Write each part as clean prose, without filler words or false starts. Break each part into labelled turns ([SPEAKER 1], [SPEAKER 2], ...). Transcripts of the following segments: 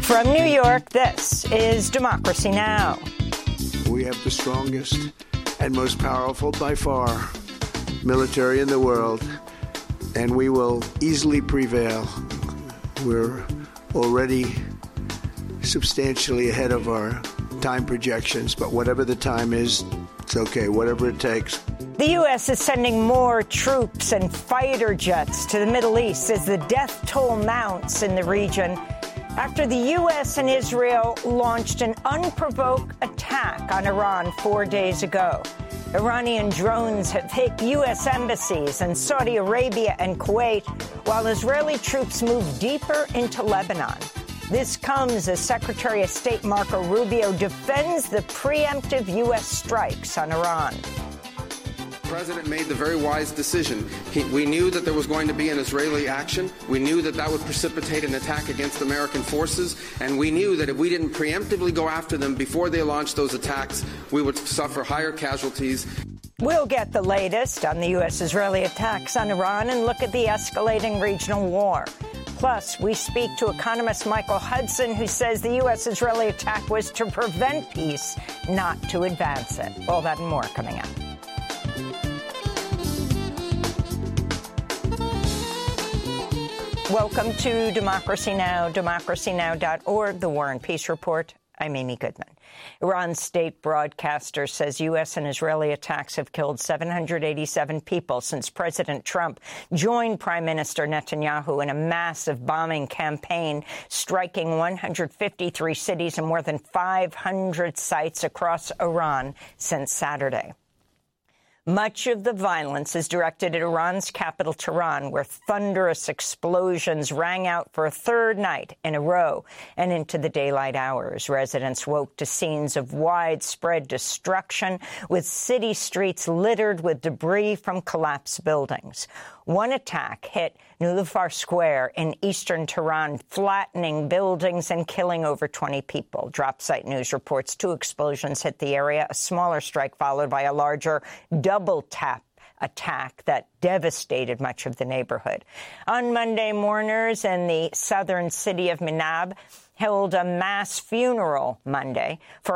[SPEAKER 1] From New York, this is Democracy Now!
[SPEAKER 2] We have the strongest and most powerful, by far, military in the world, and we will easily prevail. We're already substantially ahead of our time projections, but whatever the time is, it's okay, whatever it takes.
[SPEAKER 1] The U.S. is sending more troops and fighter jets to the Middle East as the death toll mounts in the region after the U.S. and Israel launched an unprovoked attack on Iran 4 days ago. Iranian drones have hit U.S. embassies in Saudi Arabia and Kuwait, while Israeli troops move deeper into Lebanon. This comes as Secretary of State Marco Rubio defends the preemptive U.S. strikes on Iran.
[SPEAKER 3] The president made the very wise decision. We knew that there was going to be an Israeli action. We knew that that would precipitate an attack against American forces. And we knew that if we didn't preemptively go after them before they launched those attacks, we would suffer higher casualties.
[SPEAKER 1] We'll get the latest on the U.S.-Israeli attacks on Iran and look at the escalating regional war. Plus, we speak to economist Michael Hudson, who says the U.S.-Israeli attack was to prevent peace, not to advance it. All that and more coming up. Welcome to Democracy Now!, democracynow.org, the War and Peace Report. I'm Amy Goodman. Iran's state broadcaster says U.S. and Israeli attacks have killed 787 people since President Trump joined Prime Minister Netanyahu in a massive bombing campaign, striking 153 cities and more than 500 sites across Iran since Saturday. Much of the violence is directed at Iran's capital, Tehran, where thunderous explosions rang out for a third night in a row and into the daylight hours. Residents woke to scenes of widespread destruction, with city streets littered with debris from collapsed buildings. One attack hit Nilufar Square in eastern Tehran, flattening buildings and killing over 20 people. DropSite News reports 2 explosions hit the area, a smaller strike followed by a larger double-tap attack that devastated much of the neighborhood. On Monday, mourners in the southern city of Minab held a mass funeral Monday for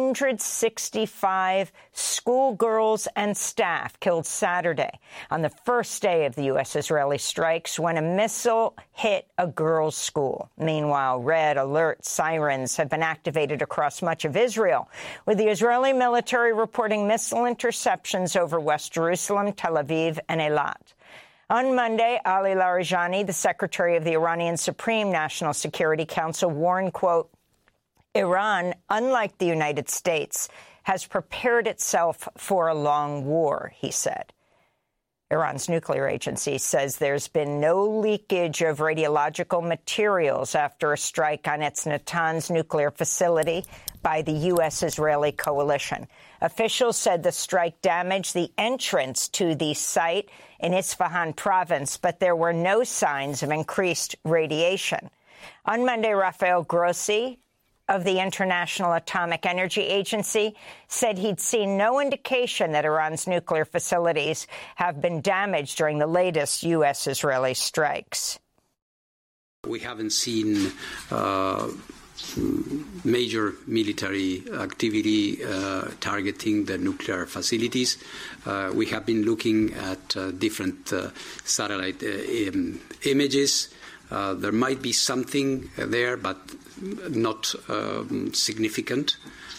[SPEAKER 1] 165 schoolgirls and staff killed Saturday on the first day of the U.S.-Israeli strikes when a missile hit a girls' school. Meanwhile, red alert sirens have been activated across much of Israel, with the Israeli military reporting missile interceptions over West Jerusalem, Tel Aviv, and Eilat. On Monday, Ali Larijani, the secretary of the Iranian Supreme National Security Council, warned, quote, Iran, unlike the United States, has prepared itself for a long war, he said. Iran's nuclear agency says there's been no leakage of radiological materials after a strike on its Natanz nuclear facility by the U.S.-Israeli coalition. Officials said the strike damaged the entrance to the site in Isfahan province, but there were no signs of increased radiation. On Monday, Rafael Grossi of the International Atomic Energy Agency said he'd seen no indication that Iran's nuclear facilities have been damaged during the latest U.S.-Israeli strikes.
[SPEAKER 4] We haven't seen major military activity targeting the nuclear facilities. We have been looking at different satellite images. There might be something there, but not significant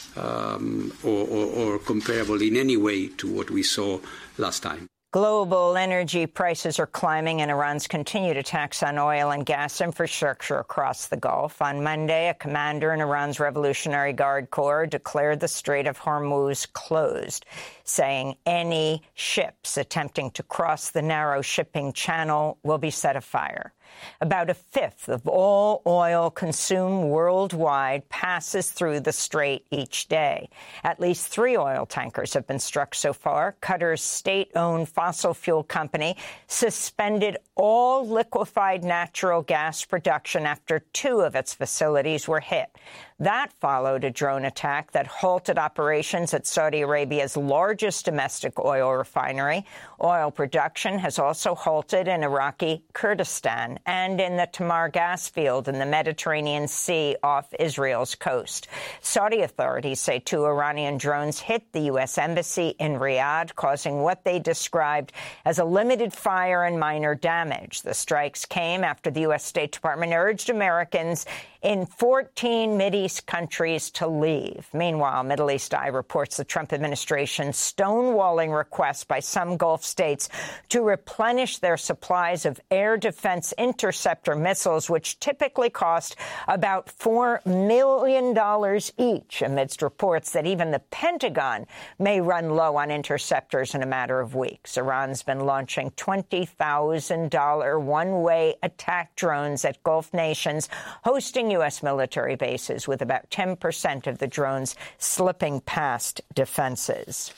[SPEAKER 4] or comparable in any way to what we saw last time.
[SPEAKER 1] Global energy prices are climbing and Iran's continued attacks on oil and gas infrastructure across the Gulf. On Monday, a commander in Iran's Revolutionary Guard Corps declared the Strait of Hormuz closed, saying any ships attempting to cross the narrow shipping channel will be set afire. About a fifth of all oil consumed worldwide passes through the strait each day. At least 3 oil tankers have been struck so far. Qatar's state-owned fossil fuel company suspended all liquefied natural gas production after 2 of its facilities were hit. That followed a drone attack that halted operations at Saudi Arabia's largest domestic oil refinery. Oil production has also halted in Iraqi Kurdistan and in the Tamar gas field in the Mediterranean Sea off Israel's coast. Saudi authorities say 2 Iranian drones hit the U.S. Embassy in Riyadh, causing what they described as a limited fire and minor damage. The strikes came after the U.S. State Department urged Americans in 14 Mideast countries to leave. Meanwhile, Middle East Eye reports the Trump administration stonewalling requests by some Gulf states to replenish their supplies of air defense interceptor missiles, which typically cost about $4 million each, amidst reports that even the Pentagon may run low on interceptors in a matter of weeks. Iran's been launching $20,000 one-way attack drones at Gulf nations, hosting U.S. military bases, with about 10% of the drones slipping past defenses.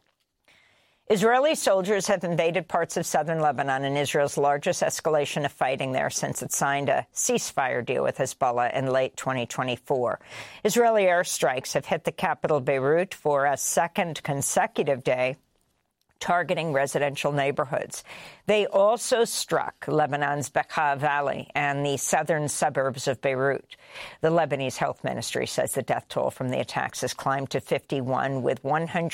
[SPEAKER 1] Israeli soldiers have invaded parts of southern Lebanon in Israel's largest escalation of fighting there since it signed a ceasefire deal with Hezbollah in late 2024. Israeli airstrikes have hit the capital Beirut for a second consecutive day, targeting residential neighborhoods. They also struck Lebanon's Bekaa Valley and the southern suburbs of Beirut. The Lebanese health ministry says the death toll from the attacks has climbed to 51, with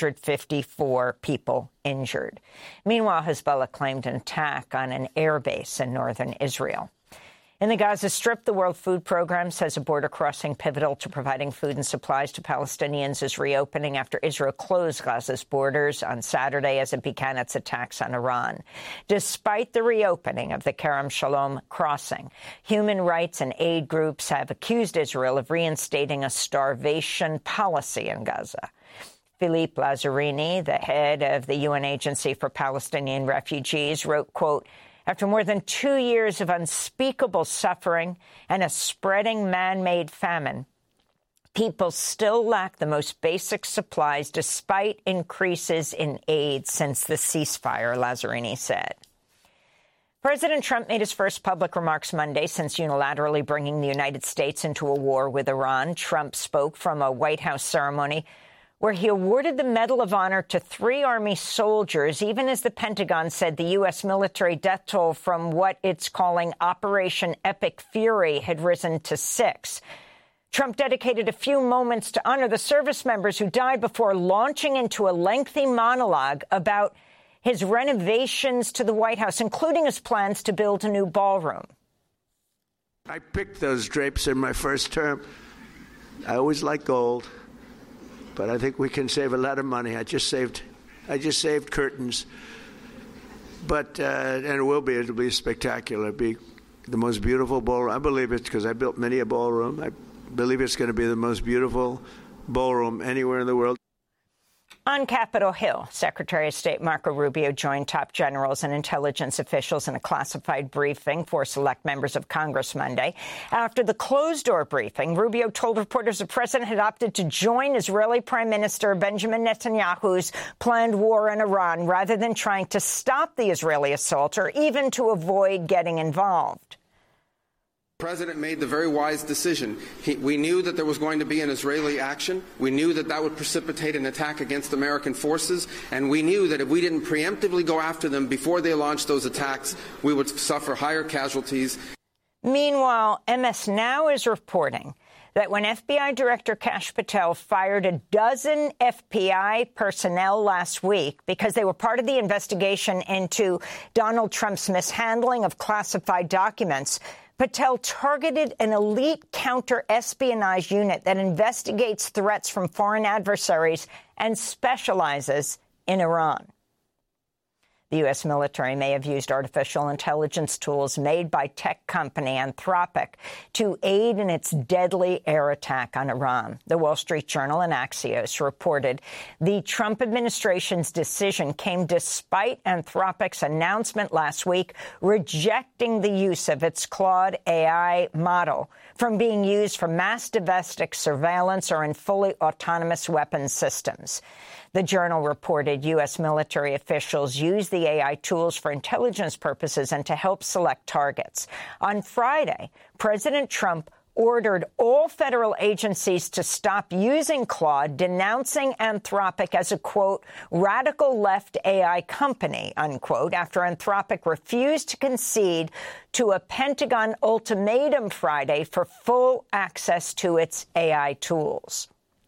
[SPEAKER 1] 154 people injured. Meanwhile, Hezbollah claimed an attack on an airbase in northern Israel. In the Gaza Strip, the World Food Program says a border crossing pivotal to providing food and supplies to Palestinians is reopening after Israel closed Gaza's borders on Saturday as it began its attacks on Iran. Despite the reopening of the Kerem Shalom crossing, human rights and aid groups have accused Israel of reinstating a starvation policy in Gaza. Philippe Lazzarini, the head of the UN Agency for Palestinian Refugees, wrote, quote, "After more than 2 years of unspeakable suffering and a spreading man-made famine, people still lack the most basic supplies despite increases in aid since the ceasefire," Lazzarini said. President Trump made his first public remarks Monday since unilaterally bringing the United States into a war with Iran. Trump spoke from a White House ceremony where he awarded the Medal of Honor to 3 Army soldiers, even as the Pentagon said the U.S. military death toll from what it's calling Operation Epic Fury had risen to 6. Trump dedicated a few moments to honor the service members who died before launching into a lengthy monologue about his renovations to the White House, including his plans to build a new ballroom.
[SPEAKER 2] I picked those drapes in my first term. I always like gold. But I think we can save a lot of money. I just saved curtains. But and it'll be spectacular. It'll be the most beautiful ballroom. I believe it because I built many a ballroom. I believe it's going to be the most beautiful ballroom anywhere in the world.
[SPEAKER 1] On Capitol Hill, Secretary of State Marco Rubio joined top generals and intelligence officials in a classified briefing for select members of Congress Monday. After the closed-door briefing, Rubio told reporters the president had opted to join Israeli Prime Minister Benjamin Netanyahu's planned war in Iran rather than trying to stop the Israeli assault or even to avoid getting involved.
[SPEAKER 3] The president made the very wise decision. We knew that there was going to be an Israeli action. We knew that that would precipitate an attack against American forces. And we knew that if we didn't preemptively go after them before they launched those attacks, we would suffer higher casualties.
[SPEAKER 1] Meanwhile, MS Now is reporting that when FBI Director Kash Patel fired a dozen FBI personnel last week because they were part of the investigation into Donald Trump's mishandling of classified documents, Patel targeted an elite counter-espionage unit that investigates threats from foreign adversaries and specializes in Iran. The U.S. military may have used artificial intelligence tools made by tech company Anthropic to aid in its deadly air attack on Iran. The Wall Street Journal and Axios reported the Trump administration's decision came despite Anthropic's announcement last week rejecting the use of its Claude AI model from being used for mass domestic surveillance or in fully autonomous weapons systems. The Journal reported U.S. military officials use the AI tools for intelligence purposes and to help select targets. On Friday, President Trump ordered all federal agencies to stop using Claude, denouncing Anthropic as a, quote, radical left AI company, unquote, after Anthropic refused to concede to a Pentagon ultimatum Friday for full access to its AI tools.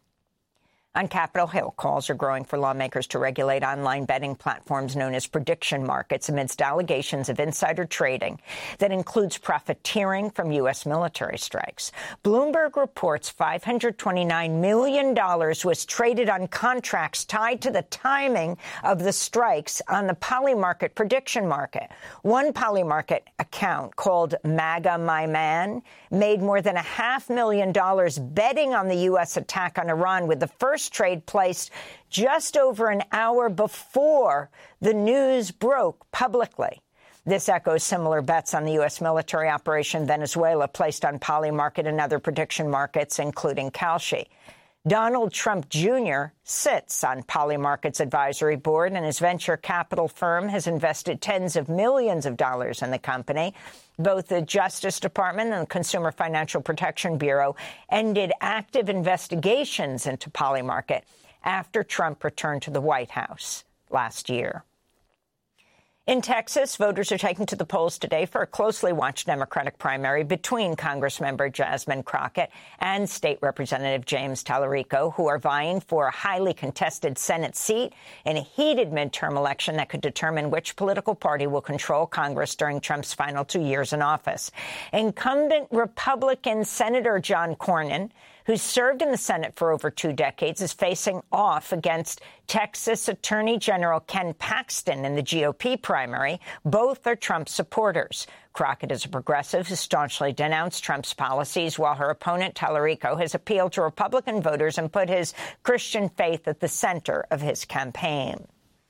[SPEAKER 1] On Capitol Hill, calls are growing for lawmakers to regulate online betting platforms known as prediction markets amidst allegations of insider trading that includes profiteering from U.S. military strikes. Bloomberg reports $529 million was traded on contracts tied to the timing of the strikes on the Polymarket prediction market. One Polymarket account called MAGA My Man made more than $500,000 betting on the U.S. attack on Iran, with the first trade placed just over an hour before the news broke publicly. This echoes similar bets on the U.S. military operation Venezuela placed on Polymarket and other prediction markets, including Kalshi. Donald Trump Jr. sits on Polymarket's advisory board, and his venture capital firm has invested tens of millions of dollars in the company. Both the Justice Department and the Consumer Financial Protection Bureau ended active investigations into Polymarket after Trump returned to the White House last year. In Texas, voters are taking to the polls today for a closely watched Democratic primary between Congressmember Jasmine Crockett and State Representative James Tallarico, who are vying for a highly contested Senate seat in a heated midterm election that could determine which political party will control Congress during Trump's final 2 years in office. Incumbent Republican Senator John Cornyn, who served in the Senate for over 2 decades, is facing off against Texas Attorney General Ken Paxton in the GOP primary. Both are Trump supporters. Crockett is a progressive who staunchly denounced Trump's policies, while her opponent, Tallarico, has appealed to Republican voters and put his Christian faith at the center of his campaign.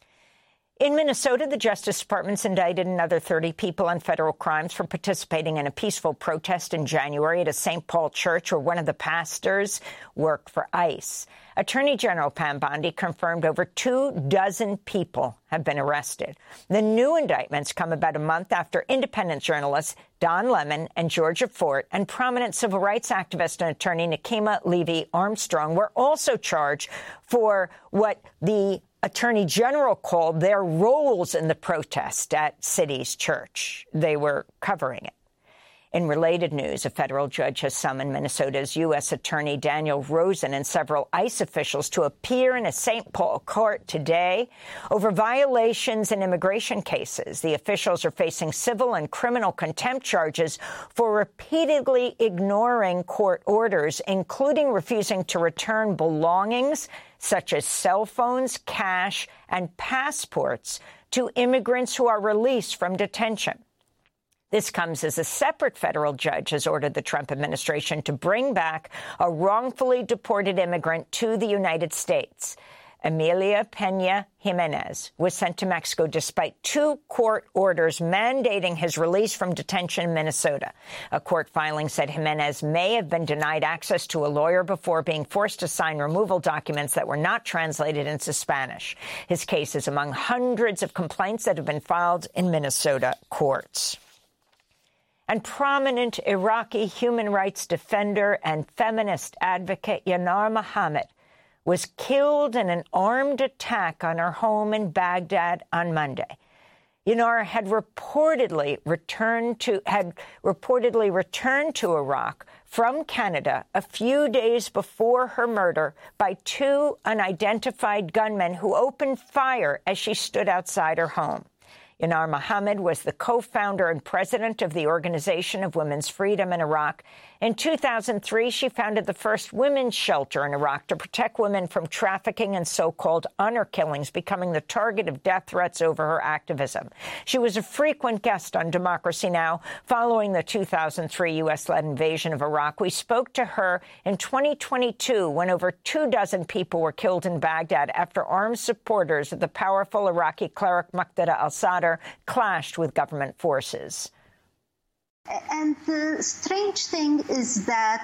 [SPEAKER 1] In Minnesota, the Justice Department's indicted another 30 people on federal crimes for participating in a peaceful protest in January at a St. Paul church where one of the pastors worked for ICE. Attorney General Pam Bondi confirmed over 24 people have been arrested. The new indictments come about a month after independent journalists Don Lemon and Georgia Fort and prominent civil rights activist and attorney Nikema Levy Armstrong were also charged for what the Attorney General called their roles in the protest at City's church. They were covering it. In related news, a federal judge has summoned Minnesota's U.S. Attorney Daniel Rosen and several ICE officials to appear in a St. Paul court today over violations in immigration cases. The officials are facing civil and criminal contempt charges for repeatedly ignoring court orders, including refusing to return belongings such as cell phones, cash, and passports to immigrants who are released from detention. This comes as a separate federal judge has ordered the Trump administration to bring back a wrongfully deported immigrant to the United States. Emilia Pena Jimenez was sent to Mexico despite 2 court orders mandating his release from detention in Minnesota. A court filing said Jimenez may have been denied access to a lawyer before being forced to sign removal documents that were not translated into Spanish. His case is among hundreds of complaints that have been filed in Minnesota courts. And prominent Iraqi human rights defender and feminist advocate Yanar Mohammed was killed in an armed attack on her home in Baghdad on Monday. Yanar had reportedly returned to Iraq from Canada a few days before her murder by 2 unidentified gunmen who opened fire as she stood outside her home. Yanar Mohammed was the co-founder and president of the Organization of Women's Freedom in Iraq. In 2003, she founded the first women's shelter in Iraq to protect women from trafficking and so-called honor killings, becoming the target of death threats over her activism. She was a frequent guest on Democracy Now! Following the 2003 U.S.-led invasion of Iraq. We spoke to her in 2022 when over 24 people were killed in Baghdad after armed supporters of the powerful Iraqi cleric Muqtada al-Sadr clashed with government forces.
[SPEAKER 5] And the strange thing is that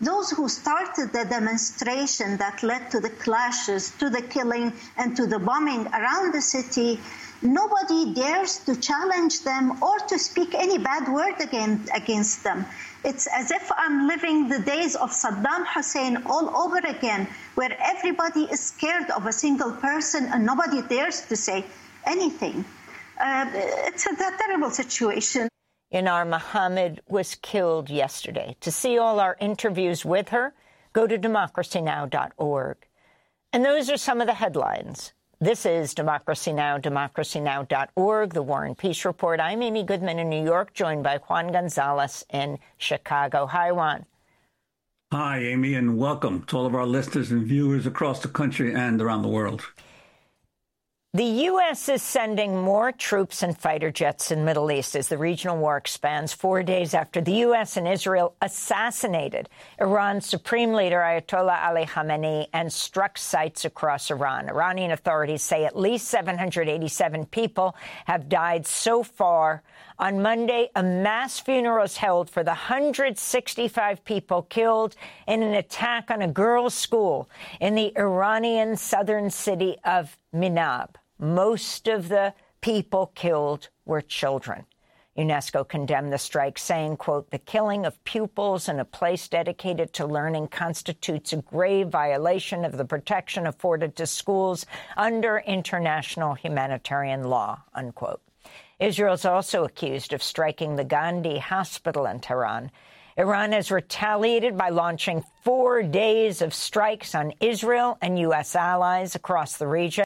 [SPEAKER 5] those who started the demonstration that led to the clashes, to the killing, and to the bombing around the city, nobody dares to challenge them or to speak any bad word against them. It's as if I'm living the days of Saddam Hussein all over again, where everybody is scared of a single person and nobody dares to say anything. It's a terrible situation.
[SPEAKER 1] Yanar Mohammed was killed yesterday. To see all our interviews with her, go to democracynow.org. And those are some of the headlines. This is Democracy Now!, democracynow.org, the War and Peace Report. I'm Amy Goodman in New York, joined by Juan Gonzalez in Chicago. Hi, Juan.
[SPEAKER 6] Hi, Amy, and welcome to all of our listeners and viewers across the country and around the world.
[SPEAKER 1] The U.S. is sending more troops and fighter jets in the Middle East as the regional war expands 4 days after the U.S. and Israel assassinated Iran's supreme leader, Ayatollah Ali Khamenei, and struck sites across Iran. Iranian authorities say at least 787 people have died so far. On Monday, a mass funeral is held for the 165 people killed in an attack on a girls' school in the Iranian southern city of Minab. Most of the people killed were children. UNESCO condemned the strike, saying, quote, "The killing of pupils in a place dedicated to learning constitutes a grave violation of the protection afforded to schools under international humanitarian law," unquote. Israel is also accused of striking the Gandhi Hospital in Tehran. Iran has retaliated by launching 4 days of strikes on Israel and U.S. allies across the region.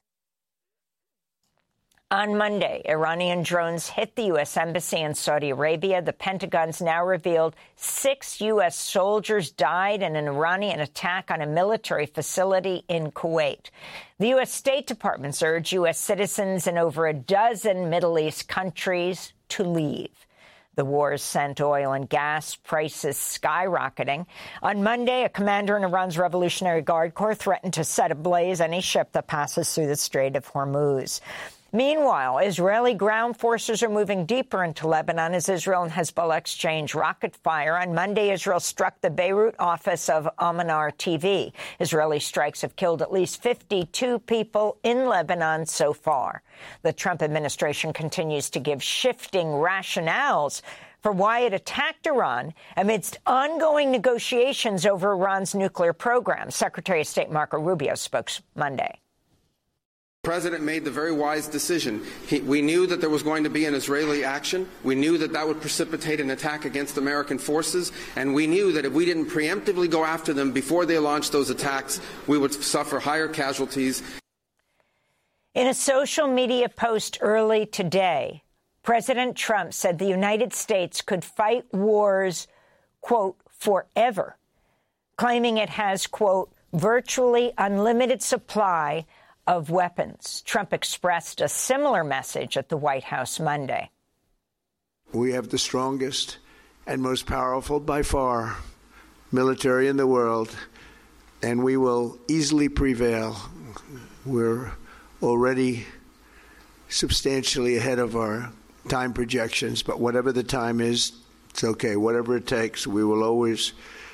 [SPEAKER 1] On Monday, Iranian drones hit the U.S. Embassy in Saudi Arabia. The Pentagon's now revealed 6 U.S. soldiers died in an Iranian attack on a military facility in Kuwait. The U.S. State Department's urged U.S. citizens in over a dozen Middle East countries to leave. The war has sent oil and gas prices skyrocketing. On Monday, a commander in Iran's Revolutionary Guard Corps threatened to set ablaze any ship that passes through the Strait of Hormuz. Meanwhile, Israeli ground forces are moving deeper into Lebanon as Israel and Hezbollah exchange rocket fire. On Monday, Israel struck the Beirut office of Al-Manar TV. Israeli strikes have killed at least 52 people in Lebanon so far. The Trump administration continues to give shifting rationales for why it attacked Iran amidst ongoing negotiations over Iran's nuclear program. Secretary of State Marco Rubio spoke Monday.
[SPEAKER 3] The president made the very wise decision. We knew that there was going to be an Israeli action. We knew that that would precipitate an attack against American forces. And we knew that if we didn't preemptively go after them before they launched those attacks, we would suffer higher casualties.
[SPEAKER 1] In a social media post early today, President Trump said the United States could fight wars, quote, forever, claiming it has, quote, virtually unlimited supply of weapons. Trump expressed a similar message at the White House Monday.
[SPEAKER 2] We have the strongest and most powerful by far military in the world, and we will easily prevail. We're already substantially ahead of our time projections, but whatever the time is, it's okay. Whatever it takes, we will always.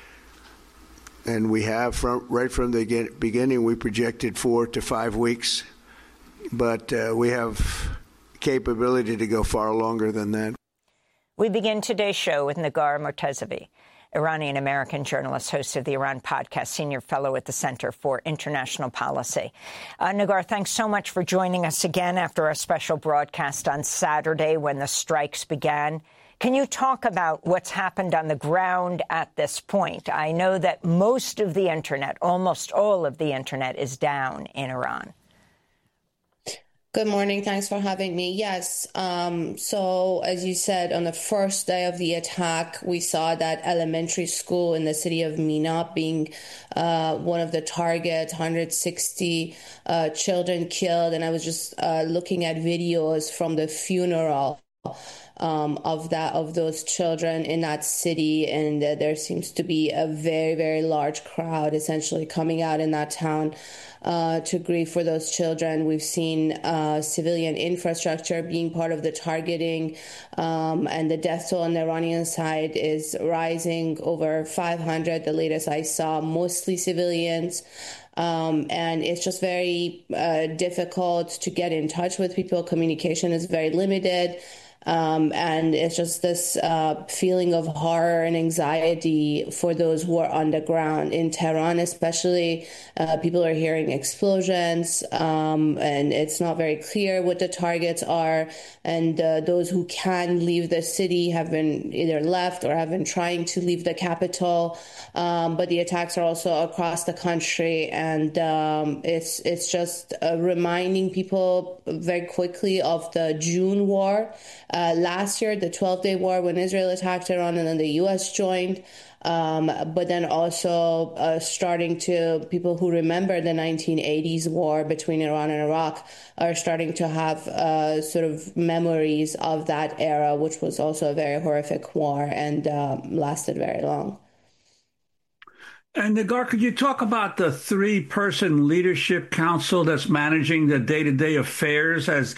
[SPEAKER 2] And we have, right from the beginning, we projected 4 to 5 weeks. But we have capability to go far longer than that.
[SPEAKER 1] We begin today's show with Nagar Mortazavi, Iranian-American journalist, host of the Iran podcast, senior fellow at the Center for International Policy. Nagar, thanks so much for joining us again after our special broadcast on Saturday when the strikes began. Can you talk about what's happened on the ground at this point? I know that most of the Internet, almost all of the Internet, is down in Iran.
[SPEAKER 7] Good morning. Thanks for having me. Yes. So as you said, on the first day of the attack, we saw that elementary school in the city of Minab being one of the targets, 160 children killed. And I was just looking at videos from the funeral of those children in that city, and there seems to be a very, very large crowd essentially coming out in that town to grieve for those children. We've seen civilian infrastructure being part of the targeting, and the death toll on the Iranian side is rising, over 500, the latest I saw, mostly civilians. And it's just very difficult to get in touch with people. Communication is very limited. And it's just this feeling of horror and anxiety for those who are on the ground in Tehran, especially. People are hearing explosions, and it's not very clear what the targets are. And those who can leave the city have been either left or have been trying to leave the capital. But the attacks are also across the country, and it's just reminding people very quickly of the June war. Last year, the 12-day war, when Israel attacked Iran and then the U.S. joined, but then also people who remember the 1980s war between Iran and Iraq are starting to have sort of memories of that era, which was also a very horrific war and lasted very long.
[SPEAKER 6] And Negar, could you talk about the 3-person leadership council that's managing the day-to-day affairs as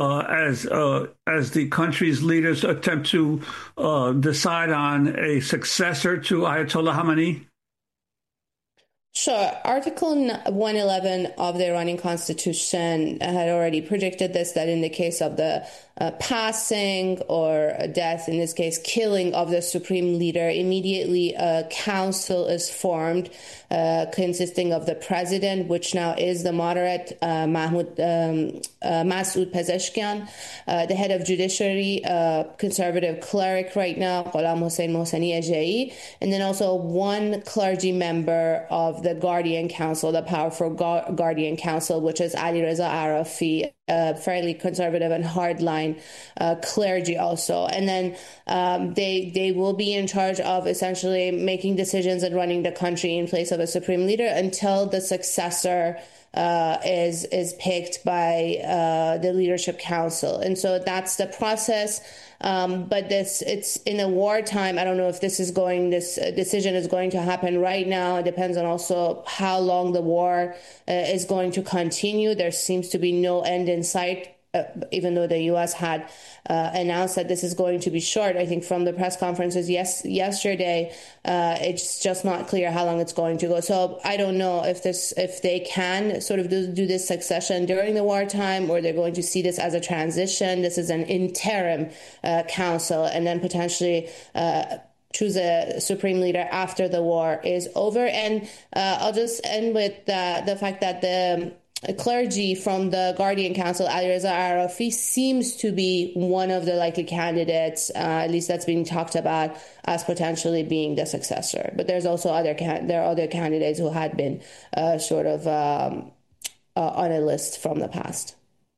[SPEAKER 6] the country's leaders attempt to decide on a successor to Ayatollah Khamenei?
[SPEAKER 7] Sure. Article 111 of the Iranian constitution had already predicted this, that in the case of the passing or death, in this case, killing of the supreme leader, immediately a council is formed consisting of the president, which now is the moderate Masoud Pezeshkian, the head of judiciary, conservative cleric right now, Gholam Hossein Mohseni Ejei, and then also one clergy member of the Guardian Council, the powerful Guardian Council, which is Alireza Arafi, fairly conservative and hardline clergy also. And then they will be in charge of essentially making decisions and running the country in place of a supreme leader until the successor is picked by the leadership council. And so that's the process. But it's in a wartime. I don't know if this decision is going to happen right now. It depends on also how long the war is going to continue. There seems to be no end in sight, even though the U.S. had announced that this is going to be short. I think from the press conferences yesterday, it's just not clear how long it's going to go. So I don't know if they can sort of do this succession during the wartime, or they're going to see this as a transition. This is an interim council, and then potentially choose a supreme leader after the war is over. And I'll just end with the fact that the clergy from the Guardian Council, Alireza Arafi, seems to be one of the likely candidates, at least that's being talked about as potentially being the successor. But there's also other candidates who had been sort of on a list from the past.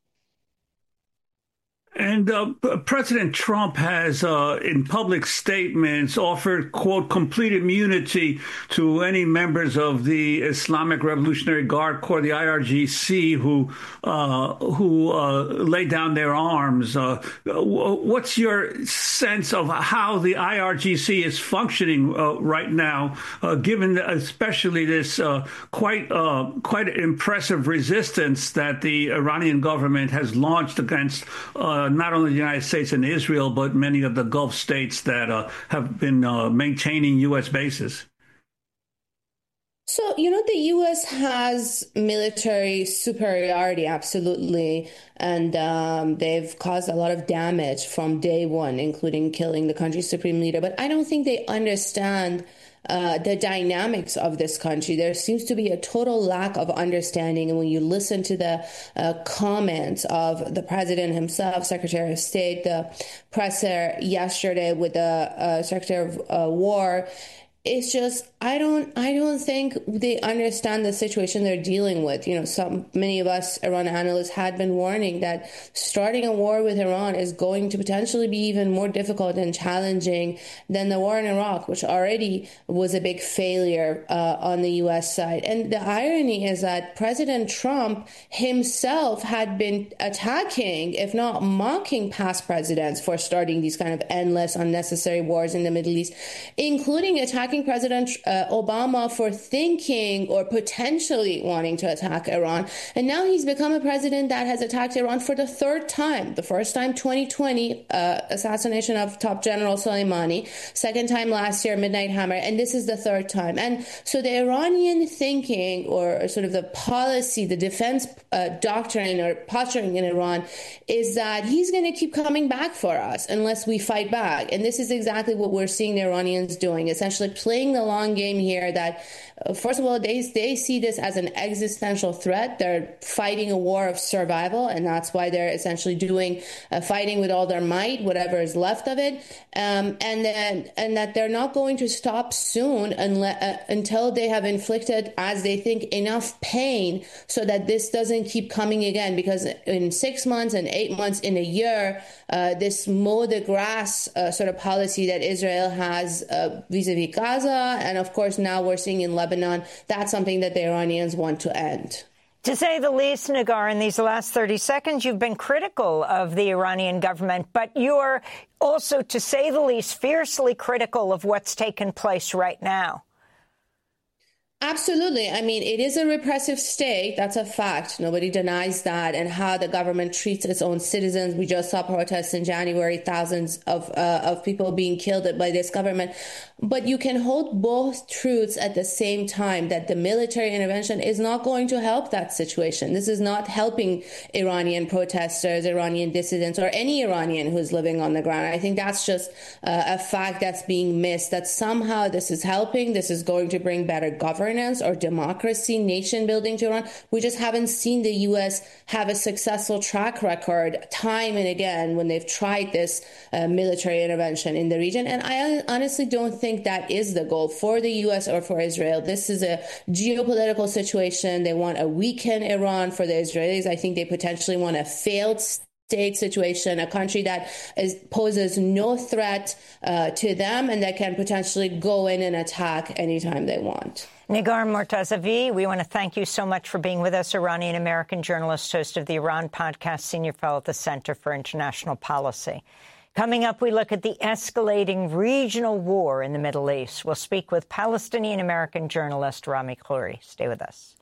[SPEAKER 6] And President Trump has, in public statements, offered, quote, complete immunity to any members of the Islamic Revolutionary Guard Corps, the IRGC, who lay down their arms. What's your sense of how the IRGC is functioning right now, given especially this quite impressive resistance that the Iranian government has launched against not only the United States and Israel, but many of the Gulf states that have been maintaining U.S. bases?
[SPEAKER 7] So, the U.S. has military superiority, absolutely, and they've caused a lot of damage from day one, including killing the country's supreme leader. But I don't think they understand the dynamics of this country. There seems to be a total lack of understanding. And when you listen to the comments of the president himself, Secretary of State, the presser yesterday with the Secretary of War, It's just, I don't think they understand the situation they're dealing with. You know, many of us Iran analysts had been warning that starting a war with Iran is going to potentially be even more difficult and challenging than the war in Iraq, which already was a big failure on the U.S. side. And the irony is that President Trump himself had been attacking, if not mocking, past presidents for starting these kind of endless, unnecessary wars in the Middle East, including attacking President Obama for thinking or potentially wanting to attack Iran. And now he's become a president that has attacked Iran for the third time. The first time, 2020, assassination of top General Soleimani. Second time last year, Midnight Hammer. And this is the third time. And so the Iranian thinking, or sort of the policy, the defense doctrine or posturing in Iran, is that he's going to keep coming back for us unless we fight back. And this is exactly what we're seeing the Iranians doing, essentially playing the long game here. That first of all, they see this as an existential threat. They're fighting a war of survival, and that's why they're essentially fighting with all their might, whatever is left of it, and that they're not going to stop soon until they have inflicted, as they think, enough pain so that this doesn't keep coming again. Because in 6 months and 8 months, in a year, this mow the grass sort of policy that Israel has vis-a-vis Gaza, and of course now we're seeing in Lebanon, that's something that the Iranians want to end.
[SPEAKER 1] To say the least, Negar, in these last 30 seconds, you've been critical of the Iranian government, but you're also, to say the least, fiercely critical of what's taken place right now.
[SPEAKER 7] Absolutely. I mean, it is a repressive state. That's a fact. Nobody denies that. And how the government treats its own citizens. We just saw protests in January, thousands of people being killed by this government. But you can hold both truths at the same time, that the military intervention is not going to help that situation. This is not helping Iranian protesters, Iranian dissidents, or any Iranian who's living on the ground. I think that's just a fact that's being missed, that somehow this is helping. This is going to bring better governance or democracy, nation building to Iran. We just haven't seen the U.S. have a successful track record time and again when they've tried this military intervention in the region. And I honestly don't think that is the goal for the U.S. or for Israel. This is a geopolitical situation. They want to weaken Iran. For the Israelis, I think they potentially want a failed state situation, a country that poses no threat to them and that can potentially go in and attack anytime they want.
[SPEAKER 1] Negar Mortazavi, we want to thank you so much for being with us, Iranian-American journalist, host of the Iran podcast, senior fellow at the Center for International Policy. Coming up, we look at the escalating regional war in the Middle East. We'll speak with Palestinian-American journalist Rami Khouri. Stay with us.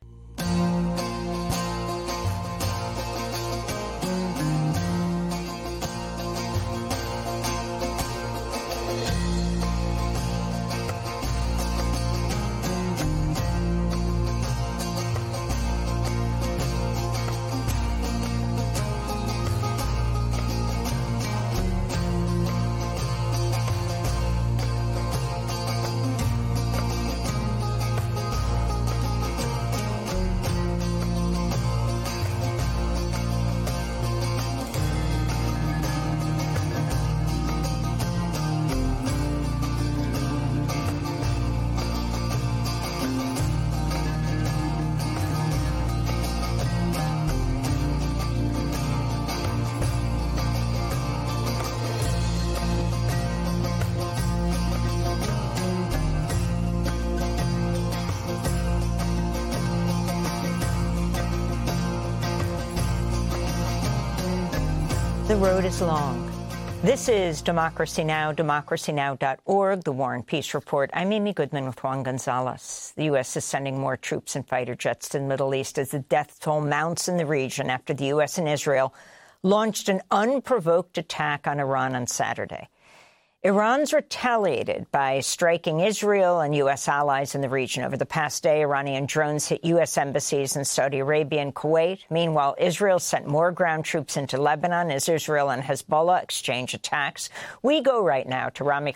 [SPEAKER 1] The road is long. This is Democracy Now!, democracynow.org, the War and Peace Report. I'm Amy Goodman with Juan Gonzalez. The U.S. is sending more troops and fighter jets to the Middle East as the death toll mounts in the region after the U.S. and Israel launched an unprovoked attack on Iran on Saturday. Iran's retaliated by striking Israel and U.S. allies in the region. Over the past day, Iranian drones hit U.S. embassies in Saudi Arabia and Kuwait. Meanwhile, Israel sent more ground troops into Lebanon as Israel and Hezbollah exchange attacks. We go right now to Rami Khouri.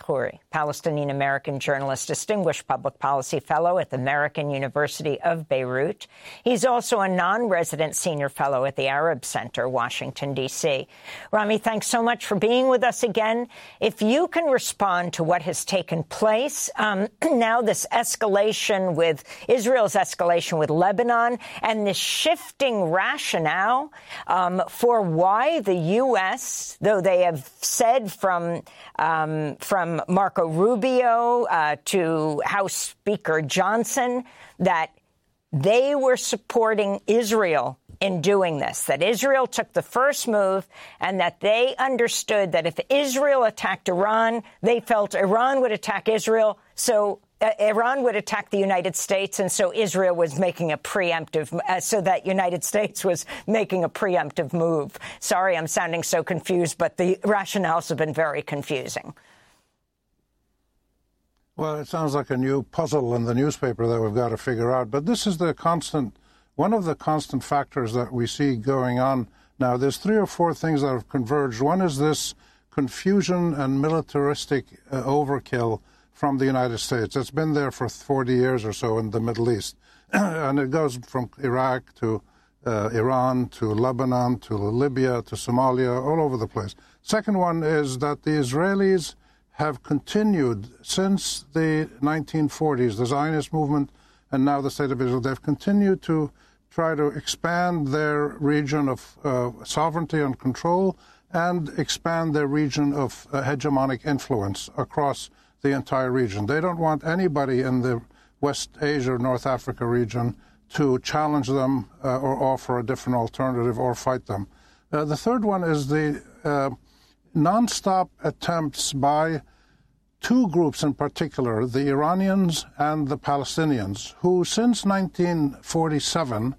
[SPEAKER 1] Palestinian-American journalist, distinguished public policy fellow at the American University of Beirut. He's also a non-resident senior fellow at the Arab Center, Washington, D.C. Rami, thanks so much for being with us again. If you can respond to what has taken place, now this escalation with Israel's escalation with Lebanon and this shifting rationale for why the U.S., though they have said from Marco Rubio to House Speaker Johnson that they were supporting Israel in doing this, that Israel took the first move and that they understood that if Israel attacked Iran, they felt Iran would attack Israel, so Iran would attack the United States, and so Israel was making a preemptive, so that United States was making a preemptive move. Sorry, I'm sounding so confused, but the rationales have been very confusing.
[SPEAKER 8] Well, it sounds like a new puzzle in the newspaper that we've got to figure out. But this is one of the constant factors that we see going on now. There's 3 or 4 things that have converged. One is this confusion and militaristic overkill from the United States. It's been there for 40 years or so in the Middle East. And it goes from Iraq to Iran to Lebanon to Libya to Somalia, all over the place. Second one is that the Israelis have continued since the 1940s, the Zionist movement and now the State of Israel. They've continued to try to expand their region of sovereignty and control and expand their region of hegemonic influence across the entire region. They don't want anybody in the West Asia, North Africa region to challenge them or offer a different alternative or fight them. The third one is the nonstop attempts by 2 groups in particular, the Iranians and the Palestinians, who since 1947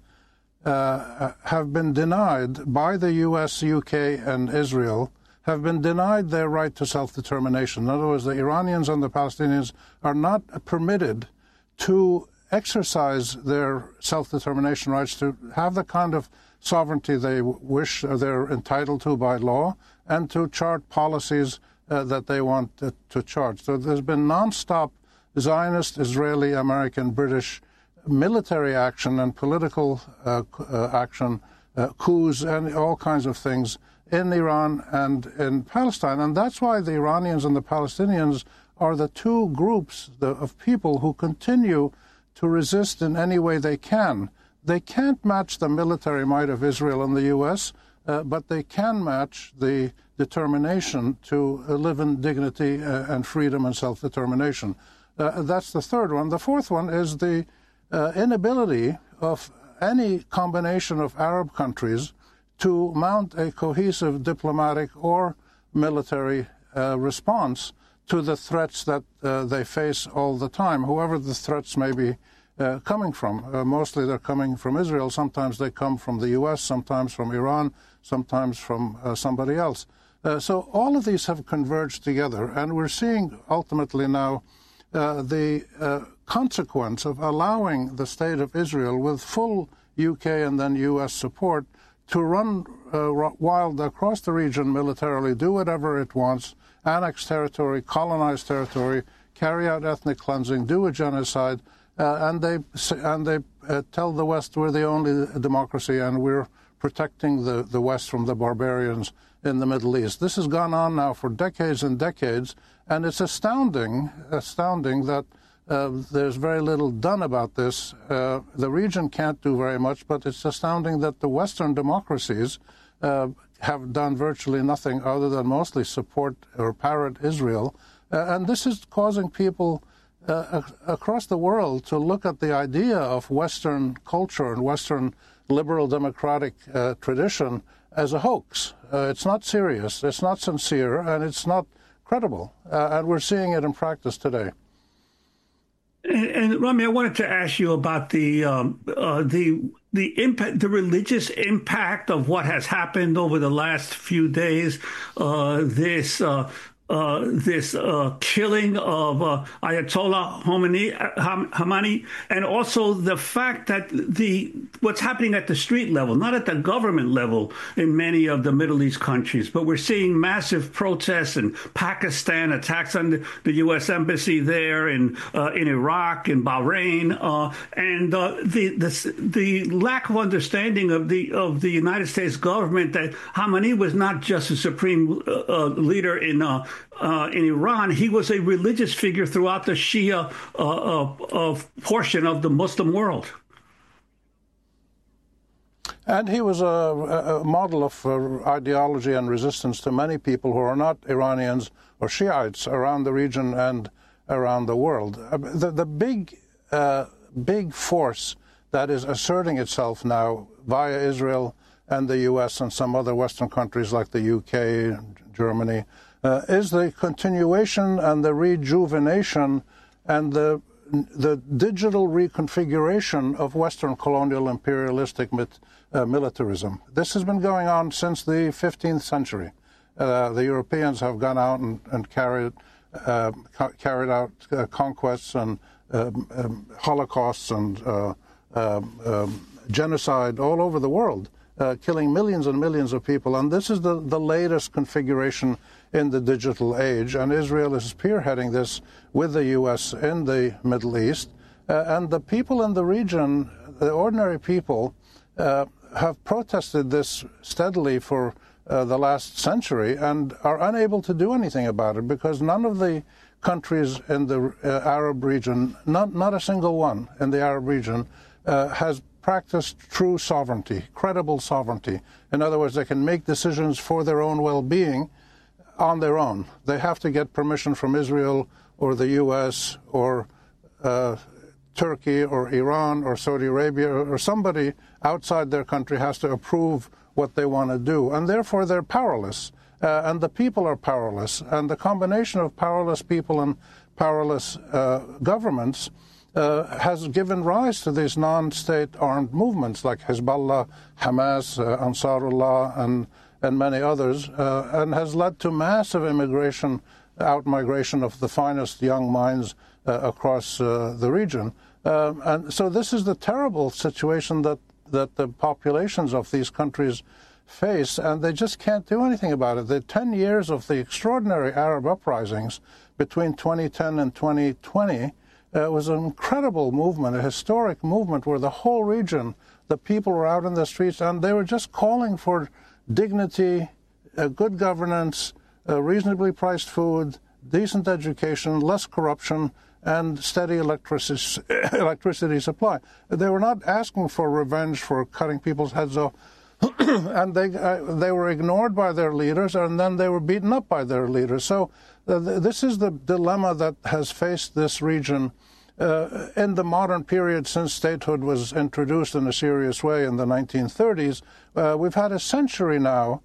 [SPEAKER 8] have been denied by the U.S., U.K., and Israel, have been denied their right to self-determination. In other words, the Iranians and the Palestinians are not permitted to exercise their self-determination rights, to have the kind of sovereignty they wish they're entitled to by law, and to chart policies that they want to chart. So there's been nonstop Zionist, Israeli, American, British military action and political action, coups and all kinds of things in Iran and in Palestine. And that's why the Iranians and the Palestinians are the 2 groups of people who continue to resist in any way they can. They can't match the military might of Israel and the U.S., but they can match the determination to live in dignity and freedom and self-determination. That's the third one. The fourth one is the inability of any combination of Arab countries to mount a cohesive diplomatic or military response to the threats that they face all the time, whoever the threats may be coming from. Mostly they're coming from Israel. Sometimes they come from the U.S., sometimes from Iran, sometimes from somebody else. So all of these have converged together, and we're seeing ultimately now the consequence of allowing the State of Israel, with full UK and then US support, to run wild across the region militarily, do whatever it wants, annex territory, colonize territory, carry out ethnic cleansing, do a genocide, and they tell the West we're the only democracy and we're protecting the West from the barbarians in the Middle East. This has gone on now for decades and decades, and it's astounding that there's very little done about this. The region can't do very much, but it's astounding that the Western democracies have done virtually nothing other than mostly support or parrot Israel. And this is causing people across the world to look at the idea of Western culture and Western liberal democratic tradition as a hoax. It's not serious, it's not sincere, and it's not credible. And we're seeing it in practice today.
[SPEAKER 6] And Rami, I wanted to ask you about the impact, the religious impact of what has happened over the last few days. This this killing of Ayatollah Khamenei, and also the fact that what's happening at the street level, not at the government level in many of the Middle East countries, but we're seeing massive protests in Pakistan, attacks on the U.S. embassy there, in Iraq, in Bahrain, and the lack of understanding of the United States government that Khamenei was not just a supreme leader in Iran. He was a religious figure throughout the Shia portion of the Muslim world.
[SPEAKER 8] And he was a model of ideology and resistance to many people who are not Iranians or Shiites around the region and around the world. The big force that is asserting itself now via Israel and the U.S. and some other Western countries like the U.K. and Germany is the continuation and the rejuvenation and the digital reconfiguration of Western colonial imperialistic militarism. This has been going on since the 15th century. The Europeans have gone out and carried out conquests and holocausts and genocide all over the world, killing millions and millions of people. And this is the latest configuration in the digital age. And Israel is spearheading this with the U.S. in the Middle East. And the people in the region, the ordinary people, have protested this steadily for the last century and are unable to do anything about it because none of the countries in the Arab region, not a single one in the Arab region, has practiced true sovereignty, credible sovereignty. In other words, they can make decisions for their own well-being on their own. They have to get permission from Israel or the U.S. or Turkey or Iran or Saudi Arabia or somebody outside their country has to approve what they want to do. And therefore, they're powerless. And the people are powerless. And the combination of powerless people and powerless governments has given rise to these non-state armed movements like Hezbollah, Hamas, Ansarullah, and many others, and has led to massive outmigration of the finest young minds across the region. And so this is the terrible situation that the populations of these countries face, and they just can't do anything about it. The 10 years of the extraordinary Arab uprisings between 2010 and 2020 was an incredible movement, a historic movement where the whole region, the people were out in the streets, and they were just calling for dignity, good governance, reasonably priced food, decent education, less corruption, and steady electricity supply. They were not asking for revenge for cutting people's heads off, and they were ignored by their leaders, and then they were beaten up by their leaders. So this is the dilemma that has faced this region in the modern period since statehood was introduced in a serious way in the 1930s. We've had a century now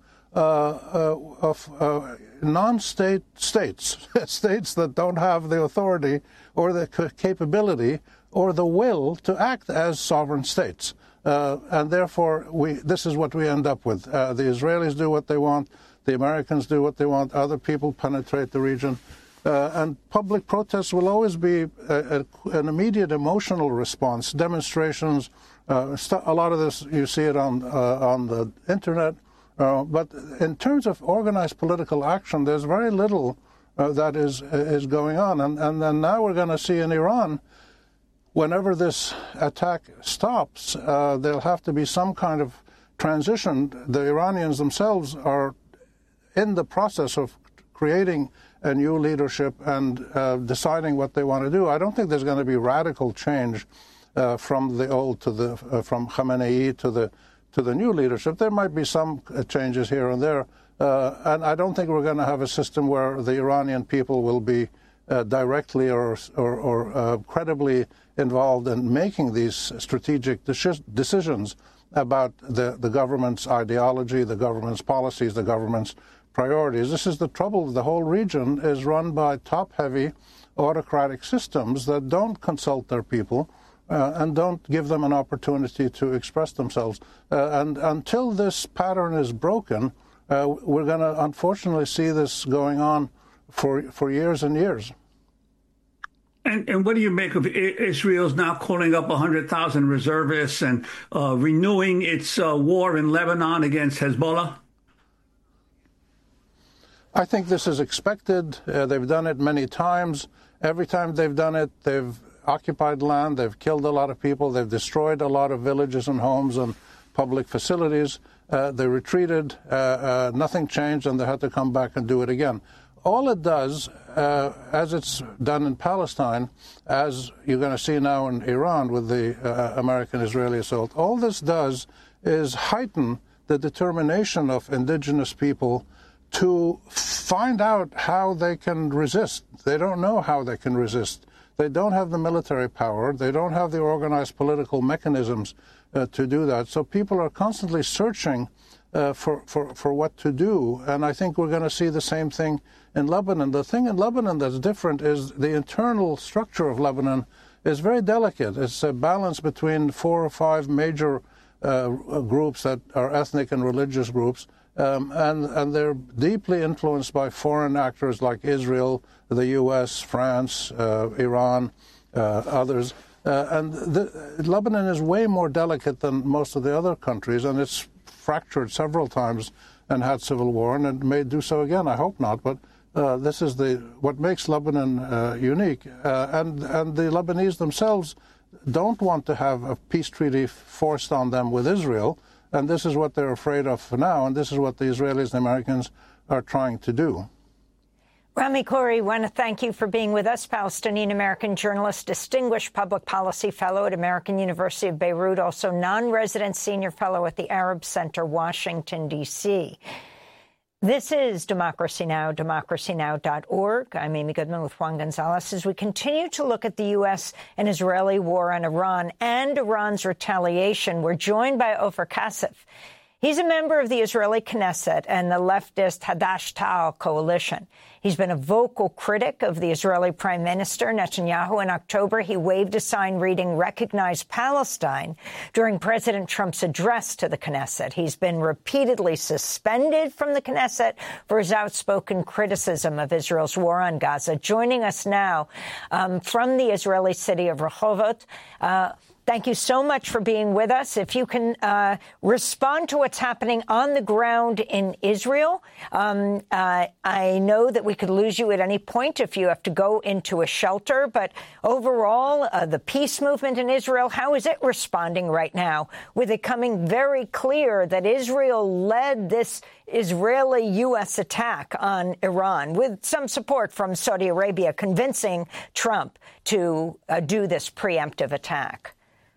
[SPEAKER 8] of non-state states, states that don't have the authority or the capability or the will to act as sovereign states. And therefore, this is what we end up with. The Israelis do what they want. The Americans do what they want. Other people penetrate the region. And public protests will always be an immediate emotional response. Demonstrations, a lot of this, you see it on the Internet. But in terms of organized political action, there's very little that is going on. And then now we're going to see in Iran, whenever this attack stops, there'll have to be some kind of transition. The Iranians themselves are in the process of creating a new leadership and deciding what they want to do. I don't think there's going to be radical change from the old to from Khamenei to the new leadership. There might be some changes here and there, and I don't think we're going to have a system where the Iranian people will be directly or credibly involved in making these strategic decisions about the government's ideology, the government's policies, the government's priorities. This is the trouble. The whole region is run by top-heavy autocratic systems that don't consult their people and don't give them an opportunity to express themselves. And until this pattern is broken, we're going to unfortunately see this going on for years and years.
[SPEAKER 6] And what do you make of Israel's now calling up 100,000 reservists and renewing its war in Lebanon against Hezbollah?
[SPEAKER 8] I think this is expected. They've done it many times. Every time they've done it, they've occupied land, they've killed a lot of people, they've destroyed a lot of villages and homes and public facilities. They retreated, nothing changed, and they had to come back and do it again. All it does, as it's done in Palestine, as you're going to see now in Iran with the American-Israeli assault, all this does is heighten the determination of indigenous people to find out how they can resist. They don't know how they can resist. They don't have the military power. They don't have the organized political mechanisms to do that. So people are constantly searching for what to do. And I think we're going to see the same thing in Lebanon. The thing in Lebanon that's different is the internal structure of Lebanon is very delicate. It's a balance between 4 or 5 major groups that are ethnic and religious groups. And they're deeply influenced by foreign actors like Israel, the U.S., France, Iran, others. Lebanon is way more delicate than most of the other countries, and it's fractured several times and had civil war, and it may do so again. I hope not, but this is what makes Lebanon unique. And the Lebanese themselves don't want to have a peace treaty forced on them with Israel. And this is what they're afraid of for now, and this is what the Israelis and Americans are trying to do.
[SPEAKER 1] Rami Khouri, I want to thank you for being with us, Palestinian-American journalist, distinguished public policy fellow at American University of Beirut, also non-resident senior fellow at the Arab Center, Washington, D.C. This is Democracy Now!, democracynow.org. I'm Amy Goodman with Juan Gonzalez. As we continue to look at the U.S. and Israeli war on Iran and Iran's retaliation, we're joined by Ofer Kasif. He's a member of the Israeli Knesset and the leftist Hadash-Ta'al coalition. He's been a vocal critic of the Israeli Prime Minister Netanyahu. In October, he waved a sign reading "Recognize Palestine" during President Trump's address to the Knesset. He's been repeatedly suspended from the Knesset for his outspoken criticism of Israel's war on Gaza. Joining us now from the Israeli city of Rehovot, thank you so much for being with us. If you can respond to what's happening on the ground in Israel. I know that we could lose you at any point if you have to go into a shelter. But overall, the peace movement in Israel, how is it responding right now, with it coming very clear that Israel led this Israeli-U.S. attack on Iran with some support from Saudi Arabia, convincing Trump to do this preemptive attack?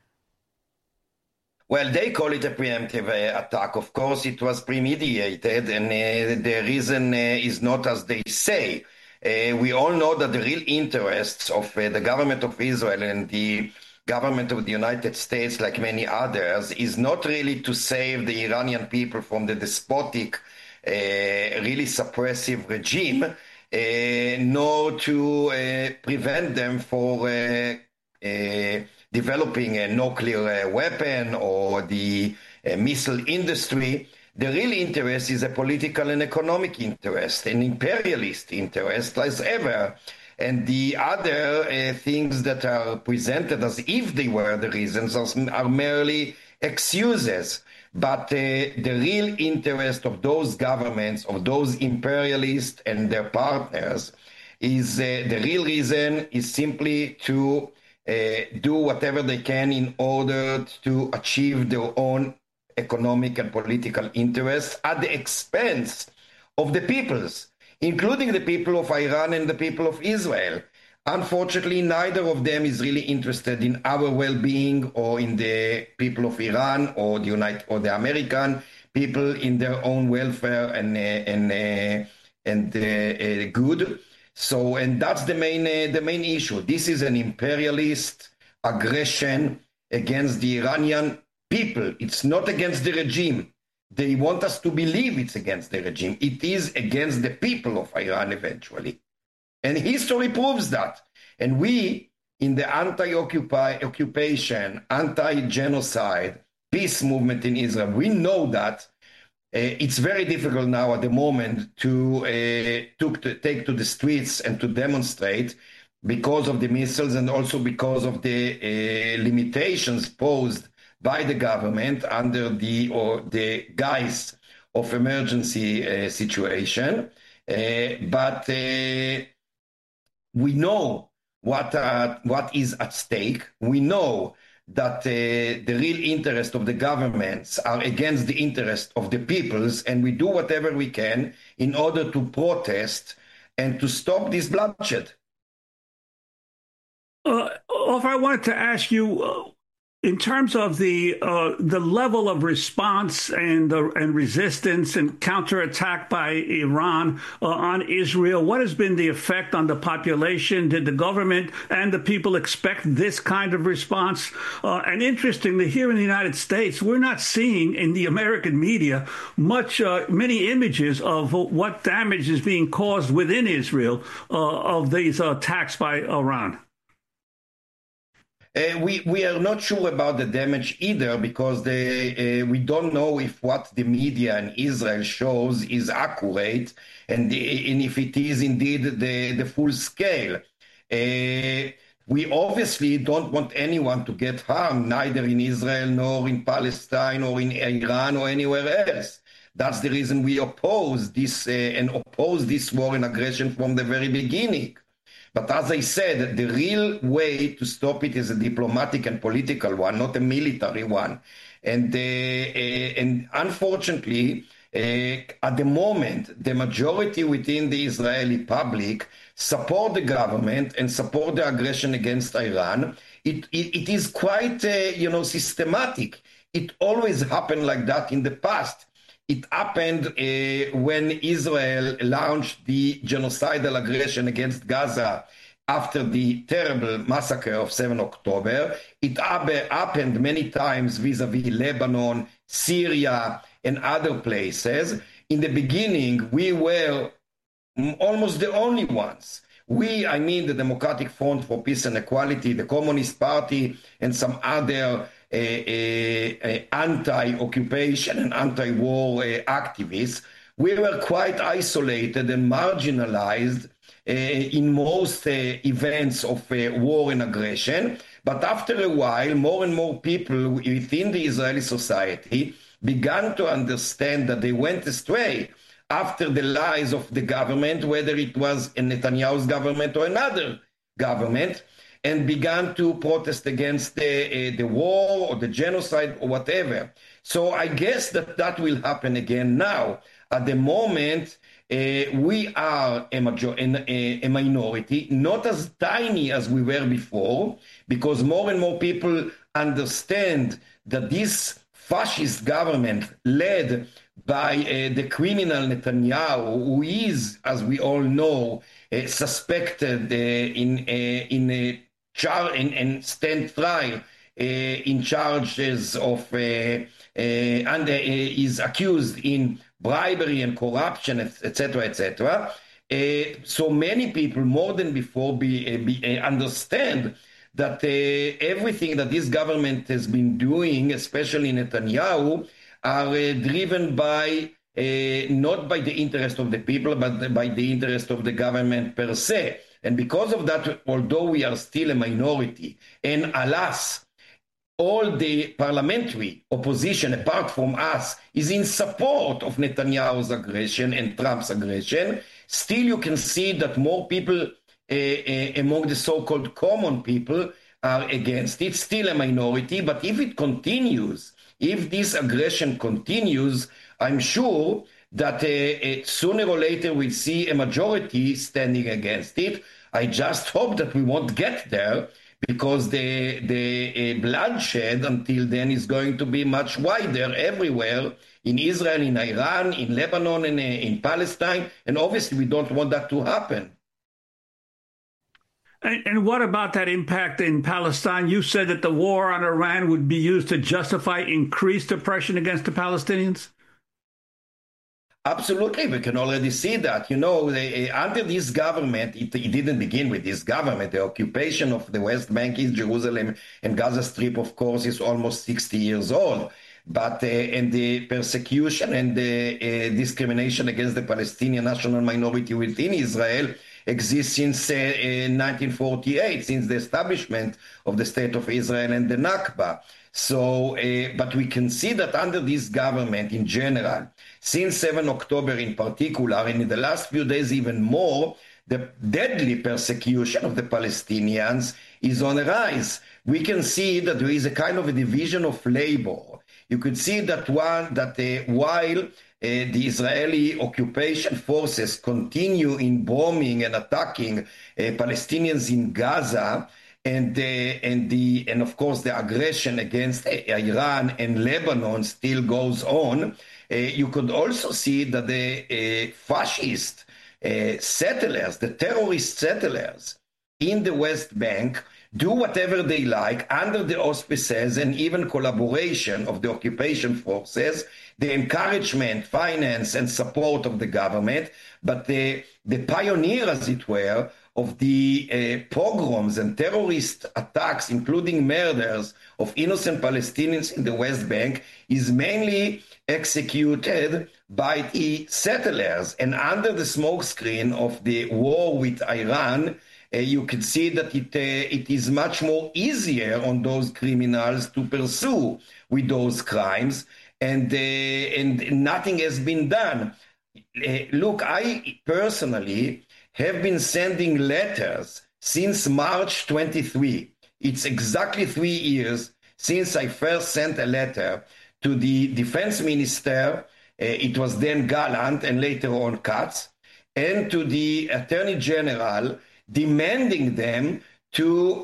[SPEAKER 9] Well, they call it a preemptive attack. Of course, it was premeditated, and the reason is not as they say. We all know that the real interests of the government of Israel and the government of the United States, like many others, is not really to save the Iranian people from the despotic, really suppressive regime, nor to prevent them for developing a nuclear weapon or the missile industry. The real interest is a political and economic interest, an imperialist interest as ever. And the other things that are presented as if they were the reasons are merely excuses. But the real interest of those governments, of those imperialists and their partners, is the real reason is simply to do whatever they can in order to achieve their own economic and political interests at the expense of the peoples, including the people of Iran and the people of Israel. Unfortunately, neither of them is really interested in our well-being or in the people of Iran or the American people in their own welfare and good. So, and that's the main issue. This is an imperialist aggression against the Iranian people. It's not against the regime. They want us to believe it's against the regime. It is against the people of Iran eventually. And history proves that. And we, in the anti-occupation, anti-genocide, peace movement in Israel, we know that it's very difficult now at the moment to take to the streets and to demonstrate because of the missiles and also because of the limitations posed by the government under the guise of emergency situation. But we know what is at stake. We know that the real interest of the governments are against the interest of the peoples, and we do whatever we can in order to protest and to stop this bloodshed.
[SPEAKER 6] Ofer, I wanted to ask you, in terms of the level of response and resistance and counterattack by Iran on Israel, what has been the effect on the population? Did the government and the people expect this kind of response? And interestingly, here in the United States, we're not seeing in the American media many images of what damage is being caused within Israel of these attacks by Iran.
[SPEAKER 9] We are not sure about the damage either, because we don't know if what the media in Israel shows is accurate and if it is indeed the full scale. We obviously don't want anyone to get harmed, neither in Israel nor in Palestine or in Iran or anywhere else. That's the reason we oppose this war and aggression from the very beginning. But as I said, the real way to stop it is a diplomatic and political one, not a military one. And unfortunately, at the moment, the majority within the Israeli public support the government and support the aggression against Iran. It is quite, systematic. It always happened like that in the past. It happened when Israel launched the genocidal aggression against Gaza after the terrible massacre of 7 October. It happened many times vis-à-vis Lebanon, Syria, and other places. In the beginning, we were almost the only ones. I mean the Democratic Front for Peace and Equality, the Communist Party, and some other anti-occupation and anti-war activists. We were quite isolated and marginalized in most events of war and aggression. But after a while, more and more people within the Israeli society began to understand that they went astray after the lies of the government, whether it was Netanyahu's government or another government, and began to protest against the war or the genocide or whatever. So I guess that will happen again now. At the moment, we are a minority, not as tiny as we were before, because more and more people understand that this fascist government led by the criminal Netanyahu, who is, as we all know, suspected and stand trial in charges of and is accused in bribery and corruption, etc., etc. So many people, more than before, understand that everything that this government has been doing, especially Netanyahu, are driven by not by the interest of the people, but by the interest of the government per se. And because of that, although we are still a minority, and alas, all the parliamentary opposition, apart from us, is in support of Netanyahu's aggression and Trump's aggression, still you can see that more people among the so-called common people are against it, still a minority. But if it continues, if this aggression continues, I'm sure that sooner or later we'll see a majority standing against it. I just hope that we won't get there, because the bloodshed until then is going to be much wider everywhere, in Israel, in Iran, in Lebanon, and in Palestine. And obviously we don't want that to happen.
[SPEAKER 6] And what about that impact in Palestine? You said that the war on Iran would be used to justify increased oppression against the Palestinians?
[SPEAKER 9] Absolutely, we can already see that. Under this government, it didn't begin with this government. The occupation of the West Bank, East Jerusalem, and Gaza Strip, of course, is almost 60 years old. but and the persecution and the discrimination against the Palestinian national minority within Israel exists since 1948, since the establishment of the State of Israel and the Nakba. So, but we can see that under this government in general, since 7 October in particular, and in the last few days even more, the deadly persecution of the Palestinians is on a rise. We can see that there is a kind of a division of labor. You could see that while the Israeli occupation forces continue in bombing and attacking Palestinians in Gaza, and of course the aggression against Iran and Lebanon still goes on, you could also see that the fascist settlers, the terrorist settlers in the West Bank do whatever they like under the auspices and even collaboration of the occupation forces, the encouragement, finance, and support of the government, but the pioneer, as it were, of the pogroms and terrorist attacks, including murders of innocent Palestinians in the West Bank, is mainly executed by the settlers. And under the smokescreen of the war with Iran, you can see that it is much more easier on those criminals to pursue with those crimes, and nothing has been done. Look, I personally have been sending letters since March 23. It's exactly 3 years since I first sent a letter to the defense minister, it was then Gallant and later on Katz, and to the attorney general, demanding them to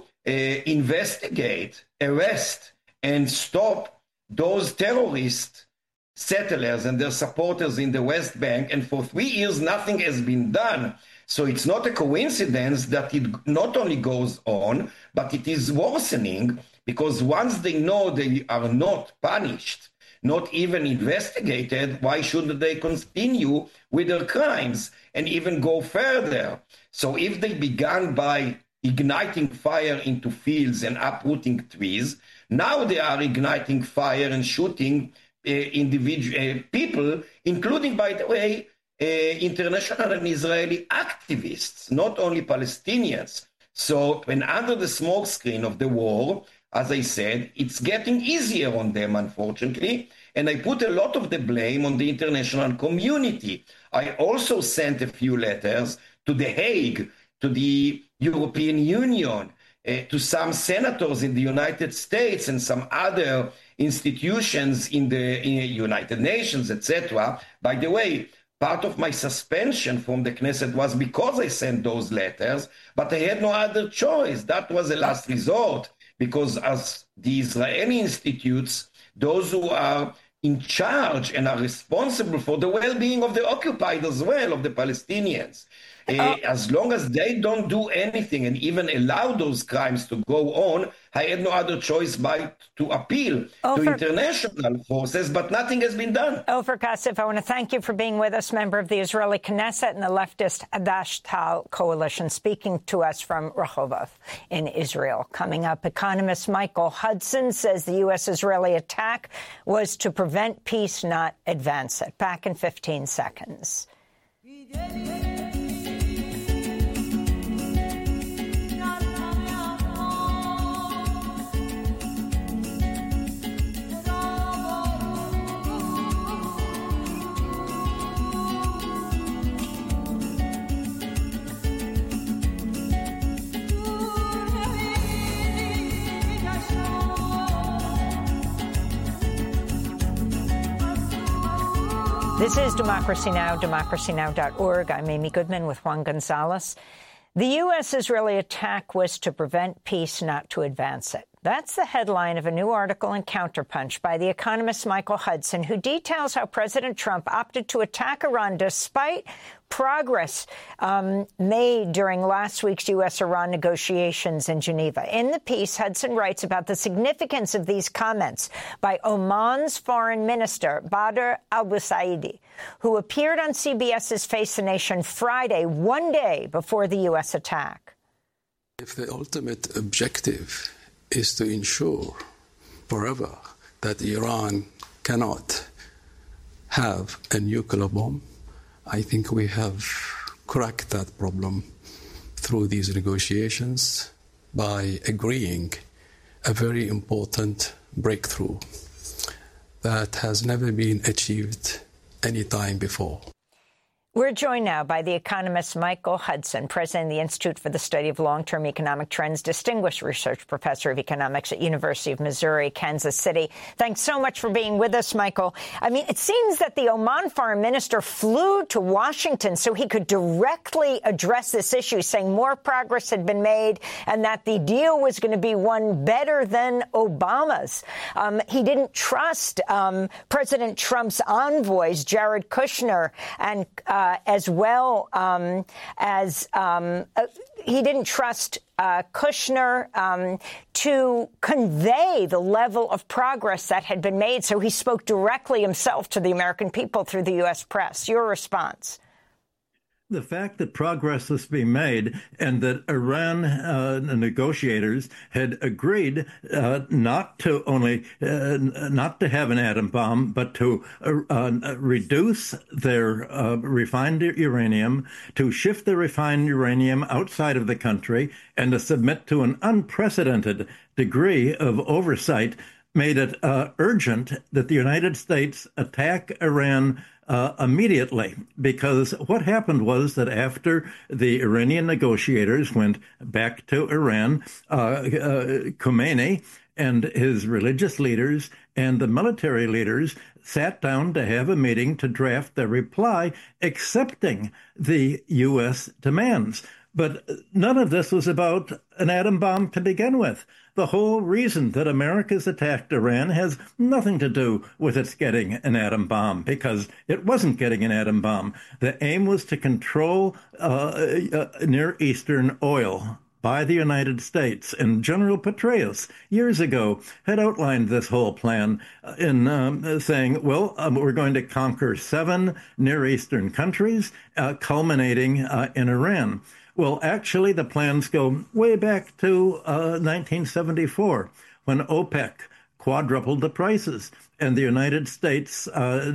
[SPEAKER 9] investigate, arrest, and stop those terrorist settlers and their supporters in the West Bank. And for 3 years, nothing has been done. So it's not a coincidence that it not only goes on, but it is worsening, because once they know they are not punished, not even investigated, why should they continue with their crimes and even go further? So if they began by igniting fire into fields and uprooting trees, now they are igniting fire and shooting individual people, including, by the way, international and Israeli activists, not only Palestinians. So when under the smokescreen of the war, as I said, it's getting easier on them, unfortunately, and I put a lot of the blame on the international community. I also sent a few letters to The Hague, to the European Union, to some senators in the United States and some other institutions in the United Nations, etc. By the way, part of my suspension from the Knesset was because I sent those letters, but I had no other choice. That was a last resort, because as the Israeli institutes, those who are in charge and are responsible for the well-being of the occupied as well, of the Palestinians, as long as they don't do anything and even allow those crimes to go on, I had no other choice but to appeal to international forces, but nothing has been done.
[SPEAKER 1] Ofer Kasif, I want to thank you for being with us, member of the Israeli Knesset and the leftist Hadash Tal coalition, speaking to us from Rehovot in Israel. Coming up, economist Michael Hudson says the U.S.-Israeli attack was to prevent peace, not advance it. Back in 15 seconds. This is Democracy Now!, democracynow.org. I'm Amy Goodman with Juan Gonzalez. The U.S.-Israeli attack was to prevent peace, not to advance it. That's the headline of a new article in Counterpunch by the economist Michael Hudson, who details how President Trump opted to attack Iran despite progress made during last week's U.S.-Iran negotiations in Geneva. In the piece, Hudson writes about the significance of these comments by Oman's foreign minister, Badr al-Busaidi, who appeared on CBS's Face the Nation Friday, one day before the U.S. attack.
[SPEAKER 10] If the ultimate objective is to ensure forever that Iran cannot have a nuclear bomb. I think we have cracked that problem through these negotiations by agreeing a very important breakthrough that has never been achieved any time before.
[SPEAKER 1] We're joined now by the economist Michael Hudson, president of the Institute for the Study of Long-Term Economic Trends, distinguished research professor of economics at University of Missouri, Kansas City. Thanks so much for being with us, Michael. I mean, it seems that the Oman foreign minister flew to Washington so he could directly address this issue, saying more progress had been made and that the deal was going to be one better than Obama's. He didn't trust President Trump's envoys, Jared Kushner, and as well as he didn't trust Kushner to convey the level of progress that had been made. So he spoke directly himself to the American people through the U.S. press. Your response?
[SPEAKER 11] The fact that progress was being made and that Iran negotiators had agreed not to have an atom bomb, but to reduce their refined uranium, to shift the refined uranium outside of the country, and to submit to an unprecedented degree of oversight, made it urgent that the United States attack Iran immediately, because what happened was that after the Iranian negotiators went back to Iran, Khomeini and his religious leaders and the military leaders sat down to have a meeting to draft their reply accepting the U.S. demands. But none of this was about an atom bomb to begin with. The whole reason that America's attacked Iran has nothing to do with its getting an atom bomb, because it wasn't getting an atom bomb. The aim was to control Near Eastern oil by the United States. And General Petraeus, years ago, had outlined this whole plan in saying, well, we're going to conquer 7 Near Eastern countries, culminating in Iran. Well, actually, the plans go way back to 1974, when OPEC quadrupled the prices. And the United States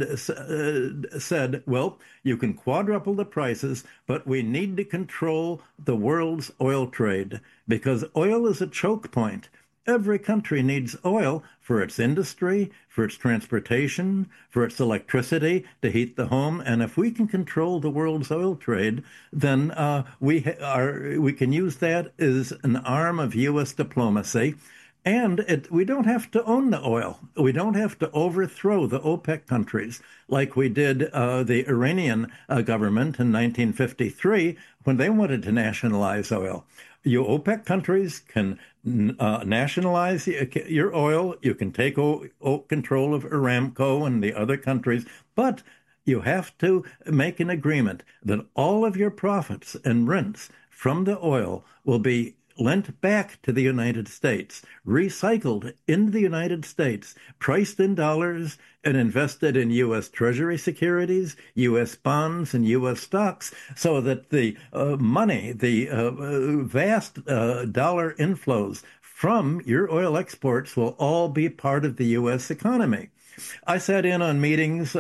[SPEAKER 11] said, well, you can quadruple the prices, but we need to control the world's oil trade, because oil is a choke point. Every country needs oil for its industry, for its transportation, for its electricity to heat the home. And if we can control the world's oil trade, then we can use that as an arm of U.S. diplomacy. And we don't have to own the oil. We don't have to overthrow the OPEC countries like we did the Iranian government in 1953 when they wanted to nationalize oil. You OPEC countries can nationalize your oil. You can take control of Aramco and the other countries, but you have to make an agreement that all of your profits and rents from the oil will be lent back to the United States, recycled into the United States, priced in dollars, and invested in U.S. Treasury securities, U.S. bonds, and U.S. stocks, so that the money, the vast dollar inflows from your oil exports will all be part of the U.S. economy. I sat in on meetings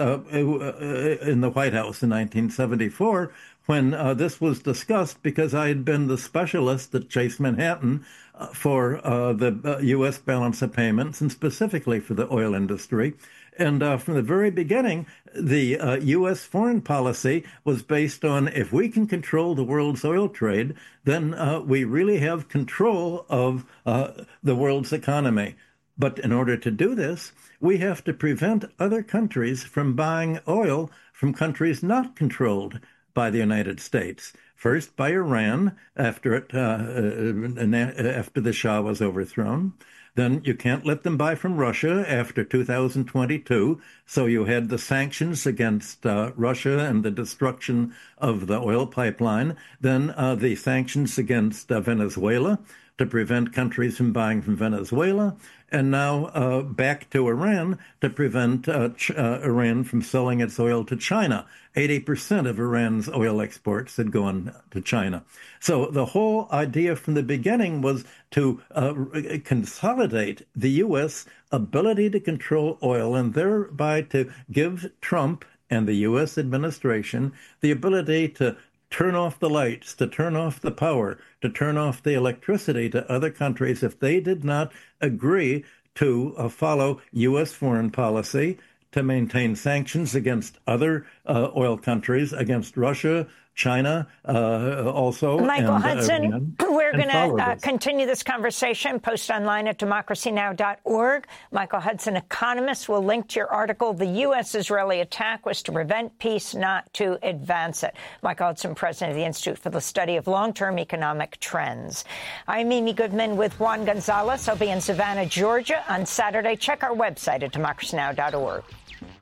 [SPEAKER 11] in the White House in 1974 when this was discussed, because I had been the specialist at Chase Manhattan for the U.S. balance of payments, and specifically for the oil industry. And from the very beginning, the U.S. foreign policy was based on, if we can control the world's oil trade, then we really have control of the world's economy. But in order to do this, we have to prevent other countries from buying oil from countries not controlled by the United States. First by Iran after the Shah was overthrown. Then you can't let them buy from Russia after 2022. So you had the sanctions against Russia and the destruction of the oil pipeline. Then the sanctions against Venezuela to prevent countries from buying from Venezuela, and now back to Iran to prevent Iran from selling its oil to China. 80% of Iran's oil exports had gone to China. So the whole idea from the beginning was to consolidate the U.S. ability to control oil and thereby to give Trump and the U.S. administration the ability to turn off the lights, to turn off the power, to turn off the electricity to other countries if they did not agree to follow U.S. foreign policy, to maintain sanctions against other oil countries, against Russia, China, also.
[SPEAKER 1] Michael Hudson,
[SPEAKER 11] Iran,
[SPEAKER 1] we're going to continue this conversation. Post online at democracynow.org. Michael Hudson, economist, will link to your article, The U.S.-Israeli Attack Was to Prevent Peace, Not to Advance It. Michael Hudson, president of the Institute for the Study of Long-Term Economic Trends. I'm Mimi Goodman with Juan Gonzalez. I'll be in Savannah, Georgia on Saturday. Check our website at democracynow.org.